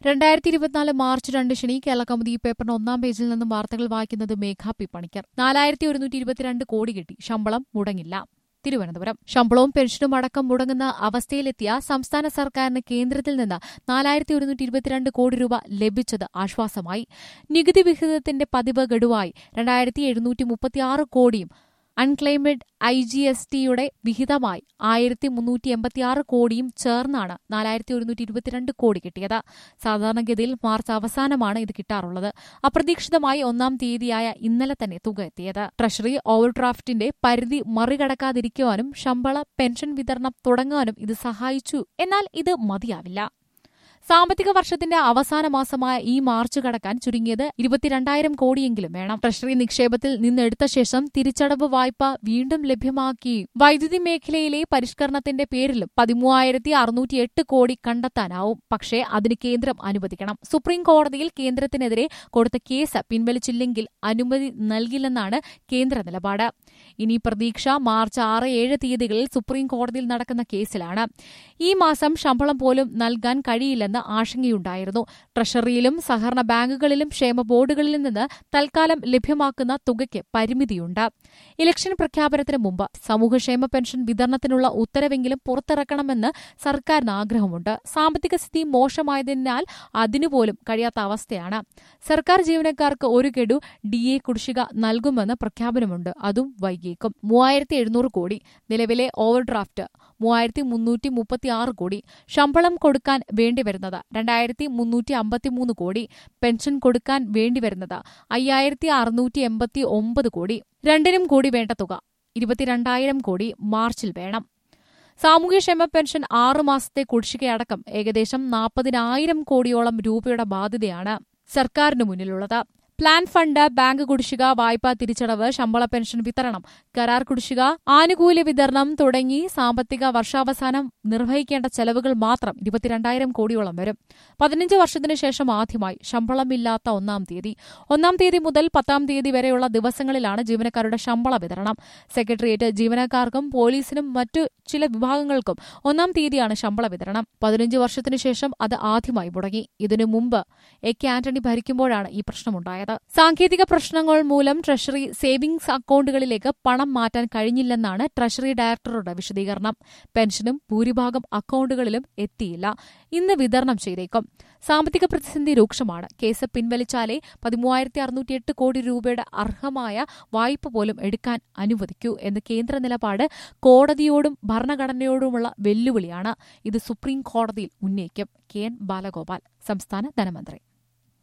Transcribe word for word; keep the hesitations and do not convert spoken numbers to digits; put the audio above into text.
രണ്ടായിരത്തി ഇരുപത്തിനാല് മാർച്ച് രണ്ട് ശനി കേരളകൗമുദി പേപ്പറിന് ഒന്നാം പേജിൽ നിന്നും വാർത്തകൾ വായിക്കുന്നത് മേഘ പി പണിക്കർ. നാലായിരത്തി ഒരുന്നൂറ്റി ഇരുപത്തിരണ്ട് കോടി കിട്ടി, ശമ്പളം മുടങ്ങില്ല. തിരുവനന്തപുരം. ശമ്പളവും പെൻഷനും അടക്കം മുടങ്ങുന്ന അവസ്ഥയിലെത്തിയ സംസ്ഥാന സർക്കാരിന് കേന്ദ്രത്തിൽ നിന്ന് നാലായിരത്തി ഒരുന്നൂറ്റി ഇരുപത്തിരണ്ട് കോടി രൂപ ലഭിച്ചത് ആശ്വാസമായി. നികുതി വിഹിതത്തിന്റെ പതിവ് ഗഡുവായി രണ്ടായിരത്തി എഴുന്നൂറ്റി മുപ്പത്തിയാറ് കോടിയും അൺക്ലെയിംഡ് ഐ ജി എസ് ടിയുടെ വിഹിതമായി ആയിരത്തി മുന്നൂറ്റി എൺപത്തിയാറ് കോടിയും ചേർന്നാണ് നാലായിരത്തി ഒരുന്നൂറ്റി ഇരുപത്തിരണ്ട് കോടി കിട്ടിയത്. സാധാരണഗതിയിൽ മാർച്ച് അവസാനമാണ് ഇത് കിട്ടാറുള്ളത്. അപ്രതീക്ഷിതമായി ഒന്നാം തീയതിയായ ഇന്നലെ തന്നെ തുക എത്തിയത്. ട്രഷറി ഓവർഡ്രാഫ്റ്റിന്റെ പരിധി മറികടക്കാതിരിക്കുവാനും ശമ്പള പെൻഷൻ വിതരണം തുടങ്ങാനും ഇത് സഹായിച്ചു. എന്നാൽ ഇത് മതിയാവില്ല. സാമ്പത്തിക വർഷത്തിന്റെ അവസാന മാസമായ ഈ മാർച്ച് കടക്കാൻ ചുരുങ്ങിയത് ഇരുപത്തിരണ്ടായിരം കോടിയെങ്കിലും വേണം. ട്രഷറി നിക്ഷേപത്തിൽ നിന്നെടുത്ത ശേഷം തിരിച്ചടവ് വായ്പ വീണ്ടും ലഭ്യമാക്കി വൈദ്യുതി മേഖലയിലെ പരിഷ്കരണത്തിന്റെ പേരിലും പതിമൂവായിരത്തി അറുന്നൂറ്റി എട്ട് കോടി കണ്ടെത്താനാവും. പക്ഷേ അതിന് കേന്ദ്രം അനുവദിക്കണം. സുപ്രീം കോടതിയിൽ കേന്ദ്രത്തിനെതിരെ കൊടുത്ത കേസ് പിൻവലിച്ചില്ലെങ്കിൽ അനുമതി നൽകില്ലെന്നാണ് കേന്ദ്ര നിലപാട്. ഇനി പ്രതീക്ഷ മാർച്ച് ആറ് ഏഴ് തീയതികളിൽ സുപ്രീം കോടതിയിൽ നടക്കുന്ന കേസിലാണ്. ഈ മാസം ശമ്പളം പോലും നൽകാൻ കഴിയില്ലെന്ന് ആശങ്കയുണ്ടായിരുന്നു. ട്രഷറിയിലും സഹകരണ ബാങ്കുകളിലും ക്ഷേമ ബോർഡുകളിലും നിന്ന് തൽക്കാലം ലഭ്യമാക്കുന്ന തുകയ്ക്ക് പരിമിതിയുണ്ട്. ഇലക്ഷൻ പ്രഖ്യാപനത്തിന് മുമ്പ് സമൂഹക്ഷേമ പെൻഷൻ വിതരണത്തിനുള്ള ഉത്തരവെങ്കിലും പുറത്തിറക്കണമെന്ന് സർക്കാരിന് ആഗ്രഹമുണ്ട്. സാമ്പത്തിക സ്ഥിതി മോശമായതിനാൽ അതിനുപോലും കഴിയാത്ത അവസ്ഥയാണ്. സർക്കാർ ജീവനക്കാർക്ക് ഒരു ഗഡു ഡി എ കുടിശ്ശിക നൽകുമെന്ന് പ്രഖ്യാപനമുണ്ട്. അതും വൈകിയേക്കും. മൂവായിരത്തി എഴുന്നൂറ് കോടി നിലവിലെ ഓവർഡ്രാഫ്റ്റ് മൂവായിരത്തി മുന്നൂറ്റി മുപ്പത്തിയാറ് കോടി. ശമ്പളം കൊടുക്കാൻ വേണ്ടിവരുന്നത് രണ്ടായിരത്തി മുന്നൂറ്റി അമ്പത്തിമൂന്ന് കോടി. പെൻഷൻ കൊടുക്കാൻ വേണ്ടിവരുന്നത് അയ്യായിരത്തി അറുന്നൂറ്റി എൺപത്തി ഒമ്പത് കോടി. രണ്ടിനും കൂടി വേണ്ട തുക ഇരുപത്തിരണ്ടായിരം കോടി മാർച്ചിൽ വേണം. സാമൂഹ്യക്ഷേമ പെൻഷൻ ആറു മാസത്തെ കുടിശ്ശികയടക്കം ഏകദേശം നാൽപ്പതിനായിരം കോടിയോളം രൂപയുടെ ബാധ്യതയാണ് സർക്കാരിനു മുന്നിലുള്ളത്. പ്ലാൻ ഫണ്ട്, ബാങ്ക് കുടിശ്ശിക, വായ്പാ തിരിച്ചടവ്, ശമ്പള പെൻഷൻ വിതരണം, കരാർ കുടിശ്ശിക, ആനുകൂല്യ വിതരണം തുടങ്ങി സാമ്പത്തിക വർഷാവസാനം നിർവഹിക്കേണ്ട ചെലവുകൾ മാത്രം ഇരുപത്തിരണ്ടായിരം കോടിയോളം വരും. പതിനഞ്ച് വർഷത്തിനു ശേഷം ആദ്യമായി ശമ്പളമില്ലാത്ത ഒന്നാം തീയതി. ഒന്നാം തീയതി മുതൽ പത്താം തീയതി വരെയുള്ള ദിവസങ്ങളിലാണ് ജീവനക്കാരുടെ ശമ്പള വിതരണം. സെക്രട്ടേറിയറ്റ് ജീവനക്കാർക്കും പോലീസിനും മറ്റു ചില വിഭാഗങ്ങൾക്കും ഒന്നാം തീയതിയാണ് ശമ്പള വിതരണം. പതിനഞ്ച് വർഷത്തിനു ശേഷം അത് ആദ്യമായി മുടങ്ങി. ഇതിനു മുമ്പ് എ കെ ആന്റണി ഭരിക്കുമ്പോഴാണ് ഈ പ്രശ്നമുണ്ടായത്. സാങ്കേതിക പ്രശ്നങ്ങൾ മൂലം ട്രഷറി സേവിംഗ്സ് അക്കൌണ്ടുകളിലേക്ക് പണം മാറ്റാൻ കഴിഞ്ഞില്ലെന്നാണ് ട്രഷറി ഡയറക്ടറുടെ വിശദീകരണം. പെൻഷനും ഭൂരിഭാഗം അക്കൌണ്ടുകളിലും എത്തിയില്ല. ഇന്ന് വിതരണം ചെയ്തേക്കും. സാമ്പത്തിക പ്രതിസന്ധി രൂക്ഷമാണ്. കേസ് പിൻവലിച്ചാലേ പതിമൂവായിരത്തി അറുന്നൂറ്റി എട്ട് കോടി രൂപയുടെ അർഹമായ വായ്പ പോലും എടുക്കാൻ അനുവദിക്കൂ എന്ന കേന്ദ്ര നിലപാട് കോടതിയോടും ഭരണഘടനയോടുമുള്ള വെല്ലുവിളിയാണ്. ഇത് സുപ്രീം കോടതിയിൽ ഉന്നയിക്കും. കെ എൻ ബാലഗോപാൽ, സംസ്ഥാന ധനമന്ത്രി.